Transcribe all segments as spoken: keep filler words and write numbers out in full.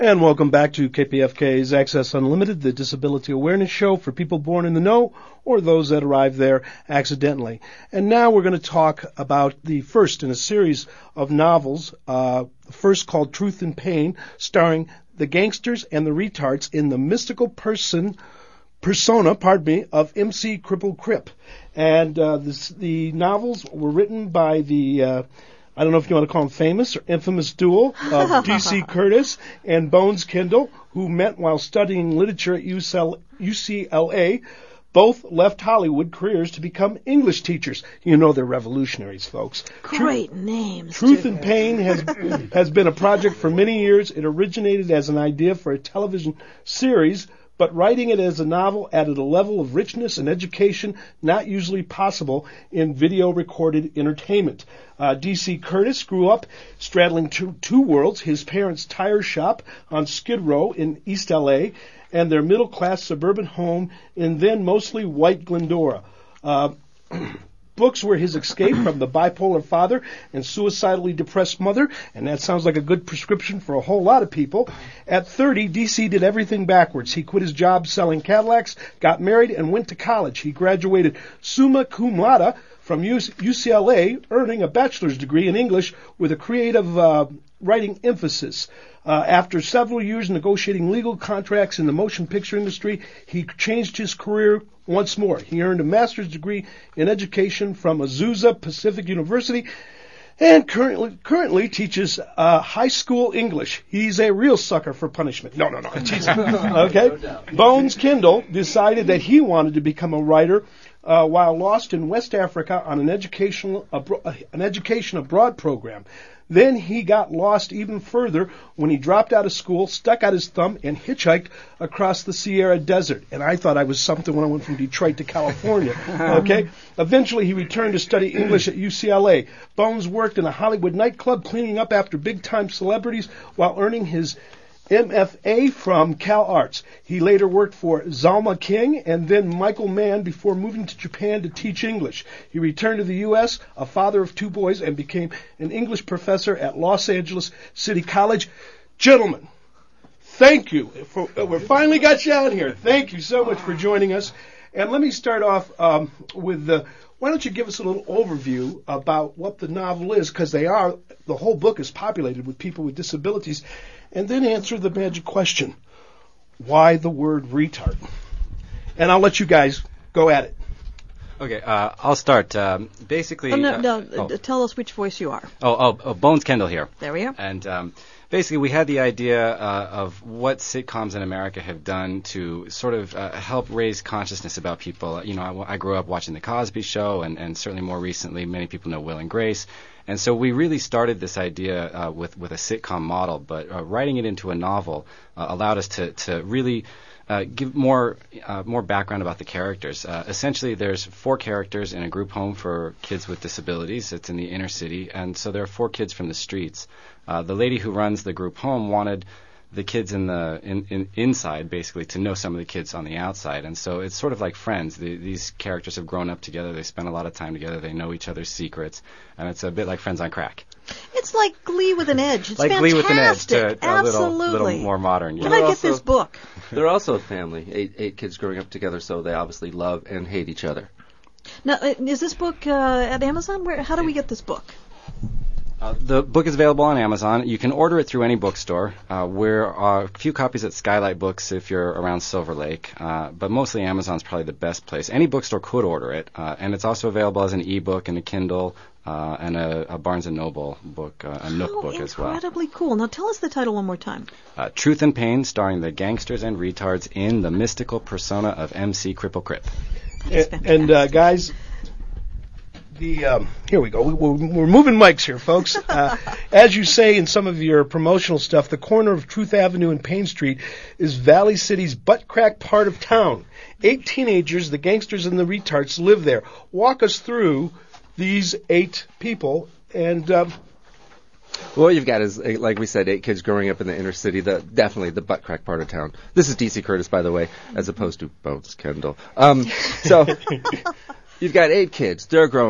And welcome back to K P F K's Access Unlimited, the disability awareness show for people born in the know or those that arrive there accidentally. And now we're going to talk about the first in a series of novels, uh, the first called Truth and Pain, starring the gangsters and the retards in the mystical person persona, pardon me, of M C Cripple Crip. And uh, this, the novels were written by the uh, I don't know if you want to call them famous or infamous duo of D C Curtis and Bones Kendall, who met while studying literature at U C L A. Both left Hollywood careers to become English teachers. You know they're revolutionaries, folks. Great Truth, names. Truth too. and Pain has has been a project for many years. It originated as an idea for a television series, but writing it as a novel added a level of richness and education not usually possible in video-recorded entertainment. Uh, D C Curtis grew up straddling two, two worlds, his parents' tire shop on Skid Row in East L A and their middle-class suburban home in then mostly white Glendora. Uh, Books were his escape from the bipolar father and suicidally depressed mother, and that sounds like a good prescription for a whole lot of people. At thirty, D C did everything backwards. He quit his job selling Cadillacs, got married, and went to college. He graduated summa cum laude from U C L A, earning a bachelor's degree in English with a creative uh, writing emphasis. Uh, after several years negotiating legal contracts in the motion picture industry, he changed his career once more. He earned a master's degree in education from Azusa Pacific University and currently currently teaches uh, high school English. He's a real sucker for punishment. No, no, no. Okay? Bones Kendall decided that he wanted to become a writer uh, while lost in West Africa on an educational abro- an education abroad program. Then he got lost even further when he dropped out of school, stuck out his thumb, and hitchhiked across the Sierra Desert. And I thought I was something when I went from Detroit to California. Okay? Eventually, he returned to study English at U C L A. Bones worked in a Hollywood nightclub cleaning up after big-time celebrities while earning his M F A from Cal Arts. He later worked for Zalma King and then Michael Mann before moving to Japan to teach English. He returned to the U S, a father of two boys, and became an English professor at Los Angeles City College. Gentlemen, thank you. For, uh, we finally got you out here. Thank you so much for joining us. And let me start off um, with the... Why don't you give us a little overview about what the novel is, because they are, the whole book is populated with people with disabilities, and then answer the magic question, why the word retard? And I'll let you guys go at it. Okay, uh, I'll start. Um, basically... Oh, no, uh, no, oh. Tell us which voice you are. Oh, oh, oh Bones Kendall here. There we are. And um, basically we had the idea uh, of what sitcoms in America have done to sort of uh, help raise consciousness about people. You know, I, I grew up watching The Cosby Show, and, and certainly more recently, many people know Will and Grace. And so we really started this idea uh, with, with a sitcom model, but uh, writing it into a novel uh, allowed us to, to really uh, give more uh, more background about the characters. Uh, essentially, there's four characters in a group home for kids with disabilities. It's in the inner city, and so there are four kids from the streets. Uh, the lady who runs the group home wanted the kids in the in, in inside basically to know some of the kids on the outside, and so it's sort of like Friends. The, these characters have grown up together. They spend a lot of time together. They know each other's secrets, and it's a bit like Friends on crack. It's like Glee with an edge. It's like fantastic. Glee with an edge, to, a Absolutely. little, little more modern. Can Yeah. I get also, this book? They're also a family, eight eight kids growing up together, so they obviously love and hate each other. Now, uh, is this book uh, at Amazon? Where? How do we get this book? Uh, the book is available on Amazon. You can order it through any bookstore. Uh, we're uh, a few copies at Skylight Books if you're around Silver Lake, uh, but mostly Amazon's probably the best place. Any bookstore could order it, uh, and it's also available as an ebook and a Kindle uh, and a, a Barnes and Noble book, uh, a Nook oh, book as well. Incredibly cool. Now tell us the title one more time. Uh, Truth and Pain, starring the gangsters and retards in the mystical persona of M C Cripple Crip. And, and uh, guys, the um, here we go. We, we're, we're moving mics here, folks. Uh, as you say in some of your promotional stuff, the corner of Truth Avenue and Payne Street is Valley City's butt crack part of town. Eight teenagers, the gangsters and the retards, live there. Walk us through these eight people and. Um, Well, what you've got is, like we said, eight kids growing up in the inner city, the definitely the butt crack part of town. This is D C Curtis, by the way, as opposed to Bones Kendall. Um, so you've got eight kids. They're growing up.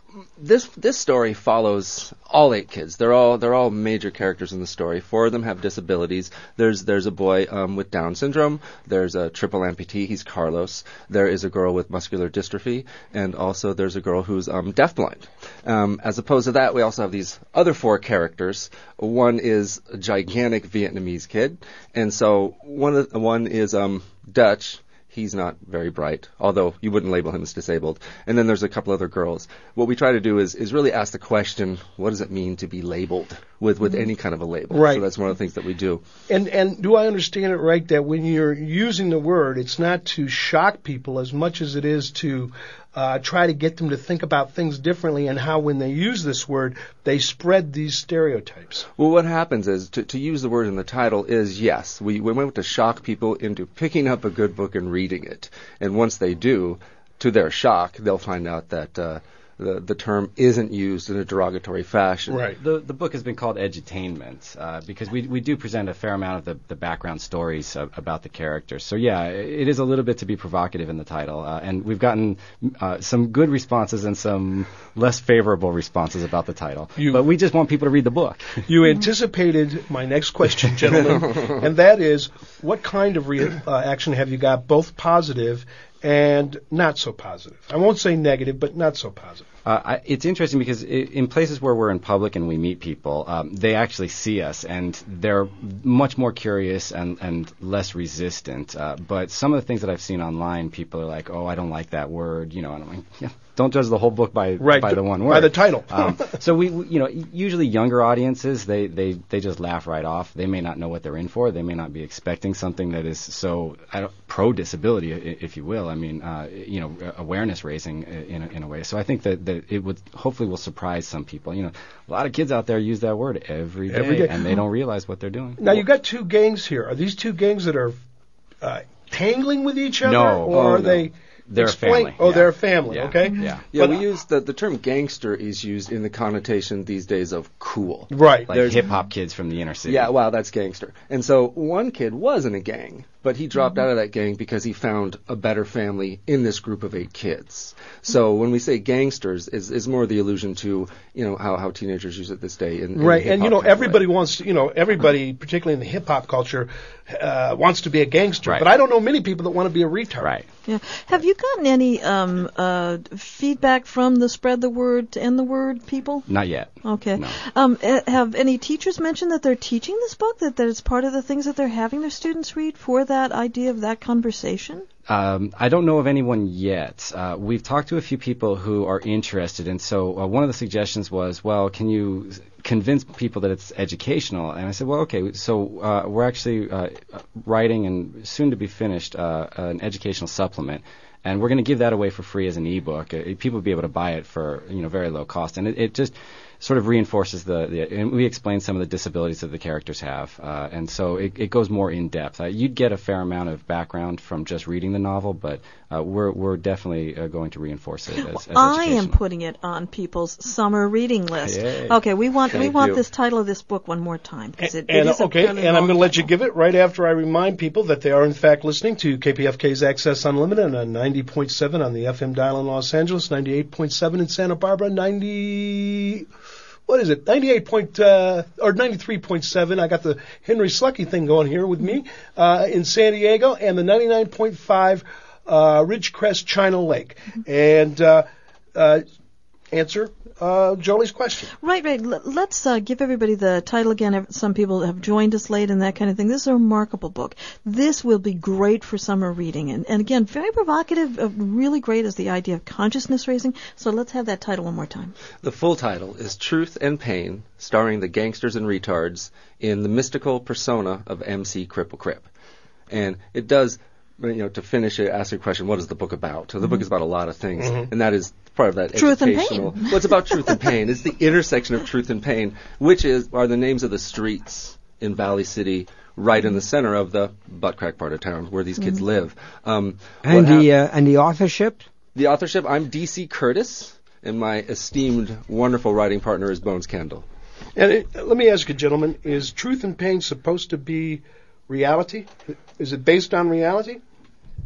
this this story follows all eight kids. They're all they're all major characters in the story. Four of them have disabilities. There's there's a boy um, with Down syndrome. There's a triple amputee. He's Carlos. There is a girl with muscular dystrophy, and also there's a girl who's um, deafblind. Um, as opposed to that, we also have these other four characters. One is a gigantic Vietnamese kid, and so one of the, one is um, Dutch. He's not very bright, although you wouldn't label him as disabled. And then there's a couple other girls. What we try to do is, is really ask the question, what does it mean to be labeled with, with any kind of a label? Right. So that's one of the things that we do. And and do I understand it right that when you're using the word, it's not to shock people as much as it is to uh, try to get them to think about things differently, and how when they use this word, they spread these stereotypes? Well, what happens is, to, to use the word in the title is, yes, we, we went to shock people into picking up a good book and reading it. And once they do, to their shock, they'll find out that uh, the, the term isn't used in a derogatory fashion. Right. The the book has been called Edutainment uh, because we we do present a fair amount of the, the background stories of, about the characters. So yeah, it is a little bit to be provocative in the title, uh, and we've gotten uh, some good responses and some less favorable responses about the title. You, but we just want people to read the book. You anticipated my next question, gentlemen, and that is, what kind of re- uh, action have you got, both positive and not so positive? I won't say negative, but not so positive. Uh, I, it's interesting because I in places where we're in public and we meet people, um, they actually see us, and they're much more curious and, and less resistant. Uh, but some of the things that I've seen online, people are like, "Oh, I don't like that word," you know, and I'm like, "Yeah, don't judge the whole book by right, by the one word, by the title." um, so we, we, you know, usually younger audiences, they, they, they just laugh right off. They may not know what they're in for. They may not be expecting something that is so I don't, pro-disability, if you will. I mean, uh, you know, awareness raising in a, in a way. So I think that, that it would hopefully will surprise some people. You know, a lot of kids out there use that word every day, every day. and they don't realize what they're doing. Now, you've got two gangs here. Are these two gangs that are uh, tangling with each other? No. Or Oh, are no. they... They're a Explain. family. Oh, yeah. they're a family, Yeah. okay? Yeah. Yeah, But, we use the, the term gangster is used in the connotation these days of cool. Right. Like There's- hip hop kids from the inner city. Yeah, wow, that's gangster. And so one kid was in a gang, but he dropped out of that gang because he found a better family in this group of eight kids. So when we say gangsters, is is more the allusion to, you know, how, how teenagers use it this day. In, in Right, and you know, hip-hop type everybody way. wants to, you know, everybody, particularly in the hip-hop culture, uh, wants to be a gangster. Right. But I don't know many people that want to be a retard. Right. Yeah. Have you gotten any um, uh, feedback from the spread the word and the word people? Not yet. Okay. No. Um, uh, have any teachers mentioned that they're teaching this book, that, that it's part of the things that they're having their students read for that idea of that conversation? Um, I don't know of anyone yet. Uh, we've talked to a few people who are interested, and so uh, one of the suggestions was, well, can you convince people that it's educational? And I said, well, okay, so uh, we're actually uh, writing and soon to be finished uh, an educational supplement, and we're going to give that away for free as an ebook. Uh, people will be able to buy it for, you know, very low cost, and it, it just sort of reinforces the, the, and we explain some of the disabilities that the characters have, uh, and so it, it goes more in depth. Uh, you'd get a fair amount of background from just reading the novel, but uh, we're we're definitely uh, going to reinforce it as, as I am educational. putting it on people's summer reading list. Yay. Okay, we want we Thank want you. this title of this book one more time because it, And, it is a okay, kind of and I'm long going to let you title. give it right after I remind people that they are in fact listening to K P F K's Access Unlimited on ninety point seven on the F M dial in Los Angeles, ninety-eight point seven in Santa Barbara, ninety. What is it? ninety-eight point uh, or ninety-three point seven. I got the Henry Slucky thing going here with me uh, in San Diego, and the ninety-nine point five uh, Ridgecrest China Lake. And uh, uh, answer uh, Jolie's question. Right, right. L- let's uh, give everybody the title again. Ev- Some people have joined us late and that kind of thing. This is a remarkable book. This will be great for summer reading. And, and again, very provocative. Uh, really great is the idea of consciousness raising. So let's have that title one more time. The full title is Truth and Pain, starring the gangsters and retards in the mystical persona of M C Cripple Crip. And it does, you know, to finish it, ask your question, what is the book about? So the book is about a lot of things, and that is part of that Truth and educational. pain. Well, it's about truth and pain. It's the intersection of truth and pain, which is are the names of the streets in Valley City, right in the center of the butt crack part of town where these kids live. Um, And what the hap- uh, and the authorship? the authorship, I'm D C Curtis, and my esteemed, wonderful writing partner is Bones Kendall. And it, let me ask you, gentlemen, is Truth and Pain supposed to be reality? Is it based on reality?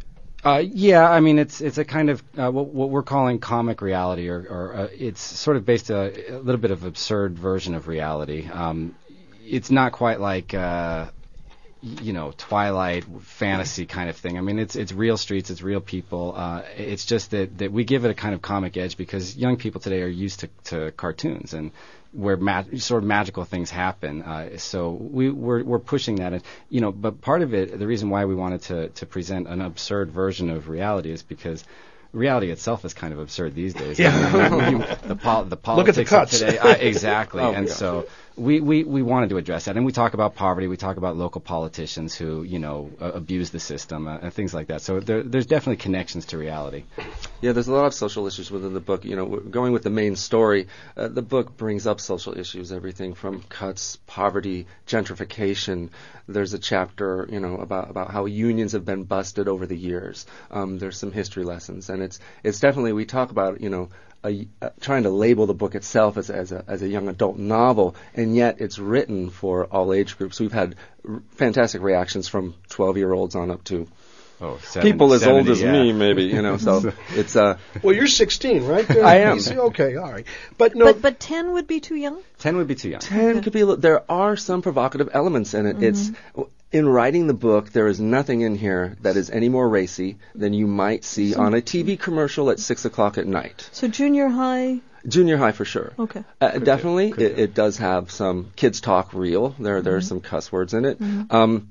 Uh, yeah, I mean it's it's a kind of uh, what, what we're calling comic reality, or, or uh, it's sort of based a, a little bit of absurd version of reality. Um, it's not quite like uh, you know Twilight fantasy kind of thing. I mean it's it's real streets, it's real people. Uh, it's just that, that we give it a kind of comic edge because young people today are used to, to cartoons and where ma- sort of magical things happen. Uh, so we, we're, we're pushing that. And, you know, but part of it, the reason why we wanted to, to present an absurd version of reality is because reality itself is kind of absurd these days. Yeah. I mean, you, the, pol- the Look at the politics cuts. of today. Uh, exactly. Oh, and yeah. so we, we, we wanted to address that. And we talk about poverty. We talk about local politicians who, you know, uh, abuse the system uh, and things like that. So there, there's definitely connections to reality. Yeah, there's a lot of social issues within the book. You know, we're going with the main story, uh, the book brings up social issues, everything from cuts, poverty, gentrification. There's a chapter, you know, about, about how unions have been busted over the years. Um, there's some history lessons, and it's it's definitely, we talk about, you know, a, uh, trying to label the book itself as as a, as a young adult novel, and yet it's written for all age groups. We've had r- fantastic reactions from twelve-year-olds on up to Oh, seven, people as seventy, old as yeah. me, maybe, you know. So it's uh, Well, you're sixteen, right? I am. Okay, all right. But no, But but ten would be too young. Ten would be too young. ten could be. A li- there are some provocative elements in it. It's in writing the book. There is nothing in here that is any more racy than you might see on a T V commercial at six o'clock at night. So junior high. Junior high for sure. Okay. Uh, definitely, Could it, do. it does have some kids talk real. There there are some cuss words in it. Um,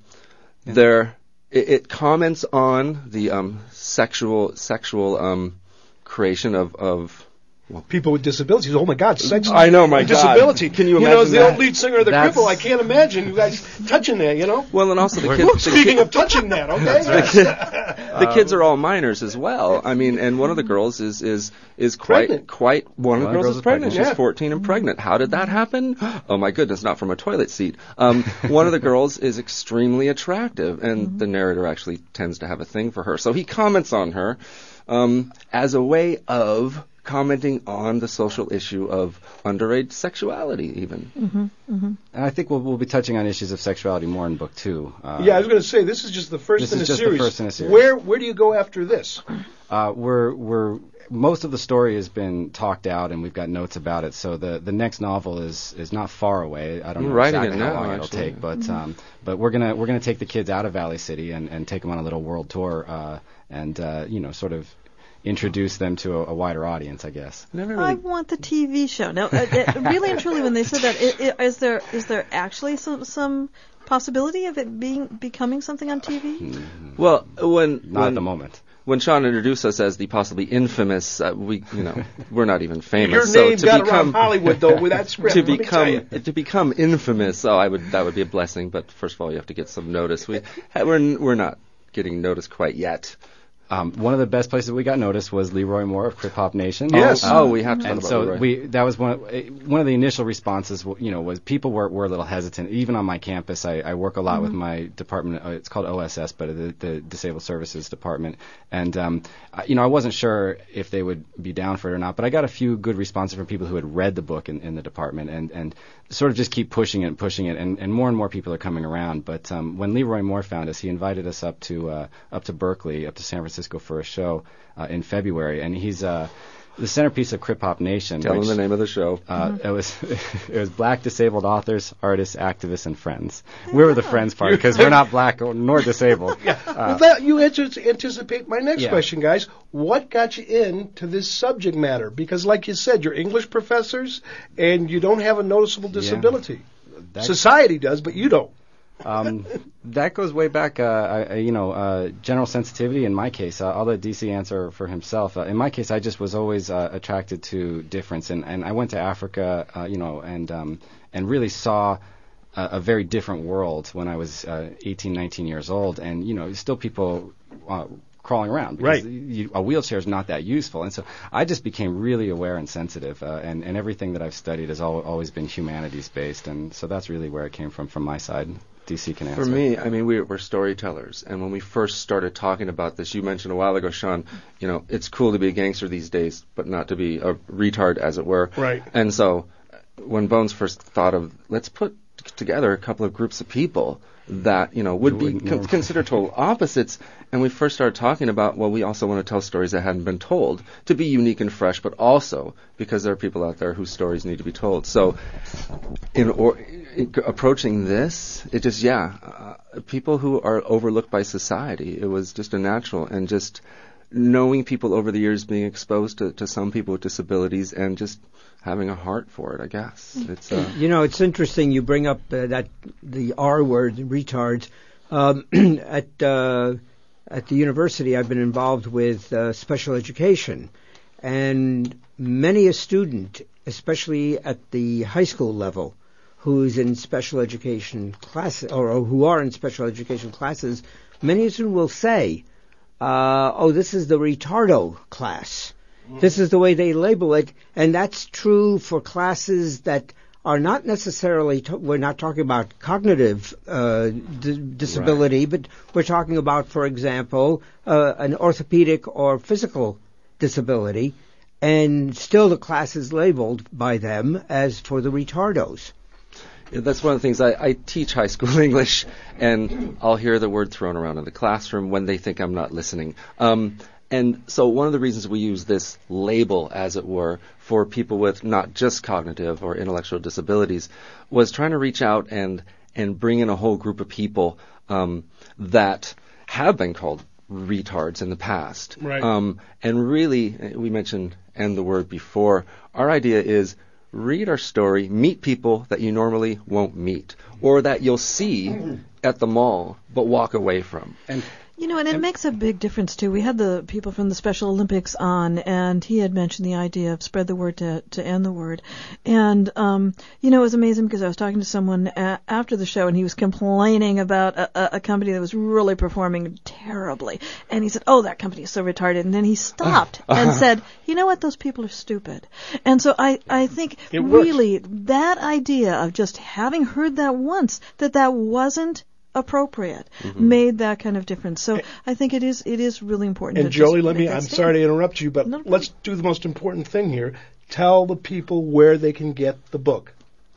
there it, it comments on the um, sexual sexual um, creation of of. people with disabilities. Oh my God, sex. I know, my and God. disability. Can you You know, imagine as the that? old lead singer of the That's- Cripple, I can't imagine you guys touching that. You know. Well, and also the kids. the Speaking of touching that, okay. The kids are all minors as well. I mean, and one of the girls is is is quite Pregnant. quite one of the girls is pregnant. pregnant. She's Yeah. fourteen and pregnant. How did that happen? Oh my goodness, not from a toilet seat. Um, one of the girls is extremely attractive, and the narrator actually tends to have a thing for her. So he comments on her um, as a way of commenting on the social issue of underage sexuality, even. And I think we'll, we'll be touching on issues of sexuality more in book two. Uh, Yeah, I was going to say this is just the first This in is a just the series. first in a series. Where where do you go after this? Uh, we're we're most of the story has been talked out, and we've got notes about it. So the, the next novel is, is not far away. I don't You're know writing exactly it how now, long it'll actually. take, but um, but we're gonna we're gonna take the kids out of Valley City and, and take them on a little world tour, uh, and uh, you know sort of introduce them to a, a wider audience, I guess. Never I really. want the T V show. Now, uh, uh, really and truly, when they said that, i- i- is there is there actually some some possibility of it being becoming something on T V? Well, when Not when, at the moment. when Sean introduced us as the possibly infamous, uh, we you know we're not even famous. Your so name to got become around Hollywood though with that script. to let me tell become you. to become infamous, oh, I would that would be a blessing. But first of all, you have to get some notice. We we're we're not getting noticed quite yet. Um, one of the best places we got noticed was Leroy Moore of Crip Hop Nation. Yes. Oh, we have to talk And about so Leroy. we that was one of, eh, one of the initial responses. You know, was people were, were a little hesitant. Even on my campus, I, I work a lot with my department. Uh, it's called O S S, but the, the Disabled Services Department. And um, I, you know, I wasn't sure if they would be down for it or not. But I got a few good responses from people who had read the book in, in the department, and, and sort of just keep pushing it and pushing it. And, and more and more people are coming around. But um, when Leroy Moore found us, he invited us up to uh, up to Berkeley, up to San Francisco for a show. Uh, in February, and he's uh, the centerpiece of Crip Hop Nation. Tell which, them the name of the show. Uh, it was it was Black disabled authors, artists, activists, and friends. We were the friends part because we're not black or, nor disabled. well, that, you antici- anticipate my next Yeah. question, guys. What got you into this subject matter? Because, like you said, you're English professors, and you don't have a noticeable disability. That- Society does, but you don't. Um, that goes way back. Uh, I, you know, uh, general sensitivity. In my case, uh, I'll let D C answer for himself. Uh, in my case, I just was always uh, attracted to difference, and, and I went to Africa, uh, you know, and um, and really saw a, a very different world when I was uh, eighteen, nineteen years old, and you know, still people uh, crawling around because Right. you, a wheelchair is not that useful, and so I just became really aware and sensitive, uh, and and everything that I've studied has al- always been humanities based, and so that's really where it came from from my side. D C can answer. For me, I mean, we, we're storytellers, and when we first started talking about this, you mentioned a while ago, Sean, you know, it's cool to be a gangster these days, but not to be a retard, as it were. Right. And so, when Bones first thought of, let's put together a couple of groups of people that, you know, would be wouldn't con- know. considered total opposites. And we first started talking about, well, we also want to tell stories that hadn't been told to be unique and fresh, but also because there are people out there whose stories need to be told. So in, or, in approaching this, it just, yeah, uh, people who are overlooked by society, it was just a natural, and just knowing people over the years, being exposed to, to some people with disabilities, and just having a heart for it, I guess. It's uh, You know, it's interesting you bring up uh, that the R word, retards. Um, at uh, at the university, I've been involved with uh, special education, and many a student, especially at the high school level, who's in special education classes, or, or who are in special education classes, many a student will say, uh, "Oh, this is the retardo class." This is the way they label it, and that's true for classes that are not necessarily, to- we're not talking about cognitive uh, d- disability, but we're talking about, for example, uh, an orthopedic or physical disability, and still the class is labeled by them as for the retardos. Yeah, that's one of the things. I, I teach high school English, and I'll hear the word thrown around in the classroom when they think I'm not listening. Um, And so one of the reasons we use this label, as it were, for people with not just cognitive or intellectual disabilities was trying to reach out and, and bring in a whole group of people um, that have been called retards in the past. Right. Um, and really, we mentioned "and" the word before. Our idea is read our story, meet people that you normally won't meet, or that you'll see at the mall but walk away from. And You know, and it makes a big difference, too. We had the people from the Special Olympics on, and he had mentioned the idea of spread the word to, to end the word. And, um, you know, it was amazing because I was talking to someone a- after the show, and he was complaining about a, a, a company that was really performing terribly. And he said, oh, that company is so retarded. And then he stopped and said, you know what, those people are stupid. And so I, I think It works. really that idea of just having heard that once, that that wasn't appropriate, Mm-hmm. made that kind of difference. So I think it is it is really important. And to Jolie, just let me, make that I'm statement. sorry to interrupt you, but No, no. let's do the most important thing here. Tell the people where they can get the book.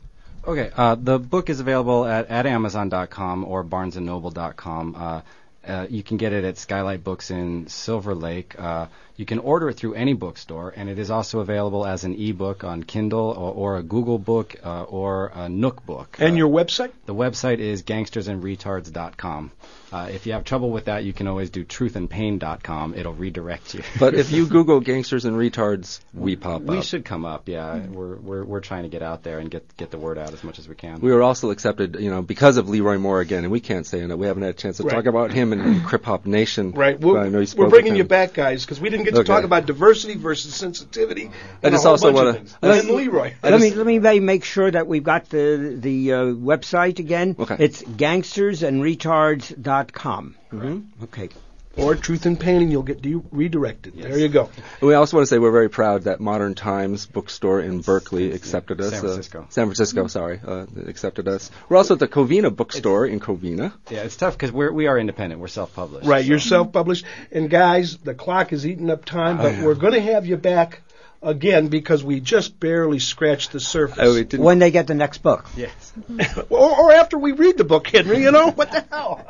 Okay, uh, the book is available at, at Amazon dot com or Barnes and Noble dot com. Uh, uh, you can get it at Skylight Books in Silver Lake. Uh, you can order it through any bookstore, and it is also available as an ebook on Kindle or, or a Google book uh, or a Nook book. And Uh, your website? The website is gangsters and retards dot com. Uh, if you have trouble with that, you can always do truth and pain dot com. It'll redirect you. But if you Google gangsters and retards, we pop we up. should come up, yeah. We're, we're we're trying to get out there and get get the word out as much as we can. We were also accepted, you know, because of Leroy Moore again, and we can't say it. We haven't had a chance to Right. talk about him in, in Crip Hop Nation. Right. but We're, I know you spoke we're with bringing him. you back, guys, because we didn't get to Okay. talk about diversity versus sensitivity. I and just a whole also bunch of wanna- things. I just- And Leroy. I let just- me let me maybe make sure that we've got the the uh, website again. Okay. It's gangsters and retards dot com. Mhm. Okay. Or Truth and Pain, and you'll get de- redirected. There you go. We also want to say we're very proud that Modern Times bookstore in Berkeley accepted us. San uh, Francisco. San Francisco, sorry, uh, accepted us. We're also at the Covina bookstore in Covina. Yeah, it's tough because we're we are independent. We're self-published. Right, so- you're self-published. And guys, the clock is eating up time, but we're going to have you back again because we just barely scratched the surface. Oh, it didn't. When they get the next book. Yes. or, or after we read the book, Henry, you know? What the hell?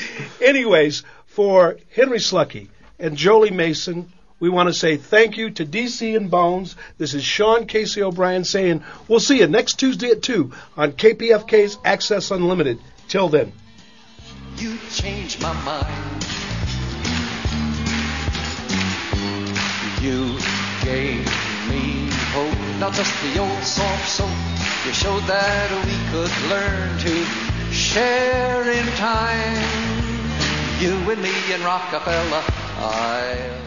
Anyways, for Henry Slucky and Jolie Mason, we want to say thank you to D C and Bones. This is Sean Casey O'Brien saying we'll see you next Tuesday at two on K P F K's Access Unlimited. Till then. You changed my mind. You gave me hope, not just the old soft soap. You showed that we could learn to share in time. You and me and Rockefeller, I